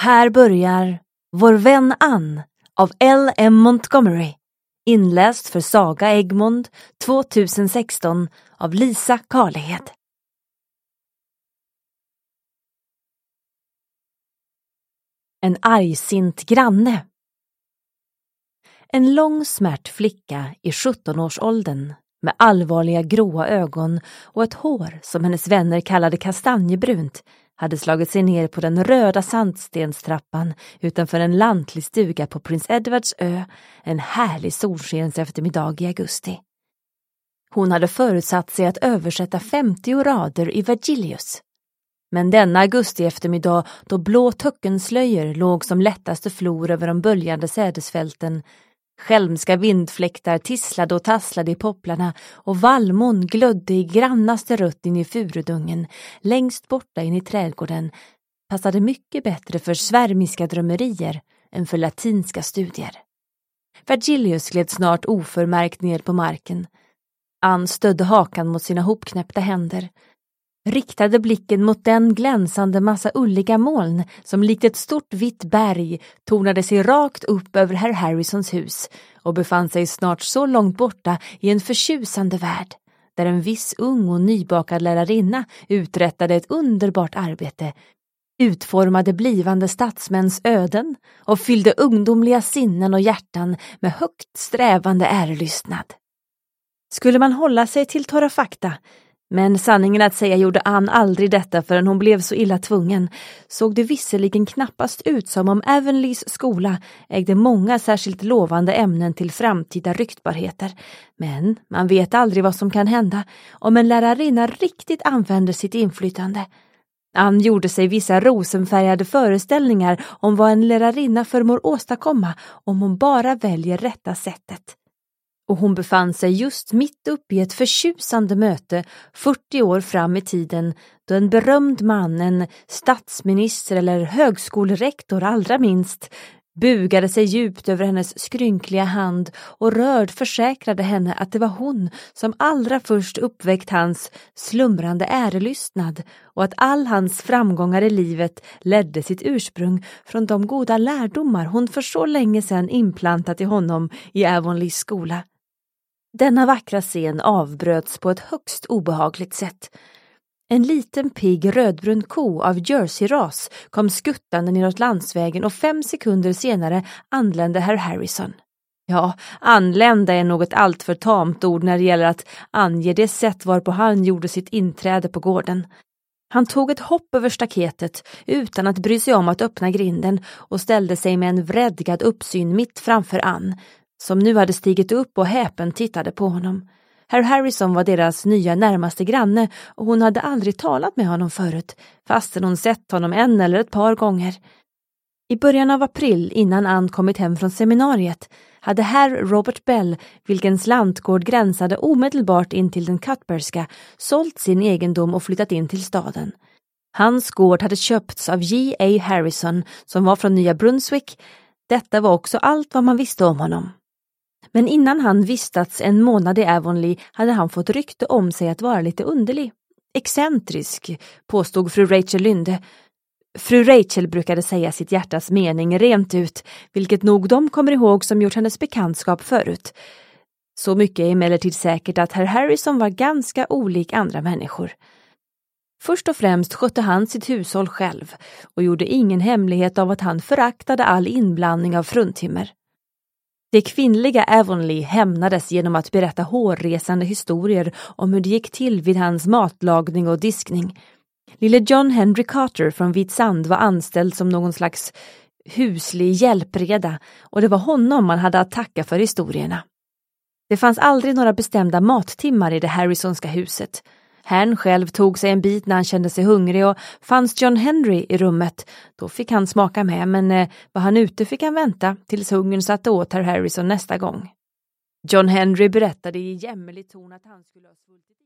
Här börjar Vår vän Ann av L.M. Montgomery, inläst för Saga Egmont 2016 av Lisa Karlhed. En argsint granne. En lång smärt flicka i 17-årsåldern med allvarliga gråa ögon och ett hår som hennes vänner kallade kastanjebrunt hade slagit sig ner på den röda sandstenstrappan utanför en lantlig stuga på Prins Edwards ö en härlig solskens eftermiddag i augusti. Hon hade förutsatt sig att översätta 50 rader i Vergilius. Men denna augusti eftermiddag, då blå töckenslöjor låg som lättaste flor över de böljande sädesfälten, skälmska vindfläktar tisslade och tasslade i popplarna och vallmon glödde i grannaste rött in i furudungen, längst borta in i trädgården, passade mycket bättre för svärmiska drömmerier än för latinska studier. Vergilius gled snart oförmärkt ner på marken. Ann stödde hakan mot sina hopknäppta händer, riktade blicken mot den glänsande massa ulliga moln som likt ett stort vitt berg tornade sig rakt upp över herr Harrisons hus och befann sig snart så långt borta i en förtjusande värld, där en viss ung och nybakad lärarinna uträttade ett underbart arbete, utformade blivande statsmäns öden och fyllde ungdomliga sinnen och hjärtan med högt strävande ärelystnad. Skulle man hålla sig till torra fakta, men sanningen att säga gjorde Ann aldrig detta förrän hon blev så illa tvungen, såg det visserligen knappast ut som om Avonleas skola ägde många särskilt lovande ämnen till framtida ryktbarheter. Men man vet aldrig vad som kan hända om en lärarinna riktigt använder sitt inflytande. Ann gjorde sig vissa rosenfärgade föreställningar om vad en lärarinna förmår åstadkomma om hon bara väljer rätta sättet. Och hon befann sig just mitt uppe i ett förtjusande möte 40 år fram i tiden, då en berömd man, en statsminister eller högskolerektor allra minst, bugade sig djupt över hennes skrynkliga hand och rörd försäkrade henne att det var hon som allra först uppväckt hans slumrande ärelystnad och att all hans framgångar i livet ledde sitt ursprung från de goda lärdomar hon för så länge sedan implantat i honom i Avonleas skola. Denna vackra scen avbröts på ett högst obehagligt sätt. En liten pigg rödbrun ko av Jersey-ras kom skuttande neråt landsvägen och 5 sekunder senare anlände herr Harrison. Ja, anlända är något alltför tamt ord när det gäller att ange det sätt varpå han gjorde sitt inträde på gården. Han tog ett hopp över staketet utan att bry sig om att öppna grinden och ställde sig med en vredgad uppsyn mitt framför Ann, som nu hade stigit upp och häpen tittade på honom. Herr Harrison var deras nya närmaste granne och hon hade aldrig talat med honom förut, fastän hon sett honom en eller ett par gånger. I början av april, innan Ann kommit hem från seminariet, hade herr Robert Bell, vilkens lantgård gränsade omedelbart in till den Cuthbertska, sålt sin egendom och flyttat in till staden. Hans gård hade köpts av J.A. Harrison, som var från Nya Brunswick. Detta var också allt vad man visste om honom. Men innan han vistats en månad i Avonlea hade han fått rykte om sig att vara lite underlig. Excentrisk, påstod fru Rachel Lynde. Fru Rachel brukade säga sitt hjärtas mening rent ut, vilket nog de kommer ihåg som gjort hennes bekantskap förut. Så mycket är emellertid säkert att herr Harrison var ganska olik andra människor. Först och främst skötte han sitt hushåll själv och gjorde ingen hemlighet av att han föraktade all inblandning av fruntimmer. Det kvinnliga Avonlea hämnades genom att berätta hårresande historier om hur det gick till vid hans matlagning och diskning. Lille John Henry Carter från Vitsand var anställd som någon slags huslig hjälpreda och det var honom man hade att tacka för historierna. Det fanns aldrig några bestämda mattimmar i det Harrisonska huset. Herrn själv tog sig en bit när han kände sig hungrig och fanns John Henry i rummet. Då fick han smaka med, men var han ute fick han vänta tills hungern satte åt herr Harrison nästa gång. John Henry berättade i jämmerlig ton att han skulle ha svultit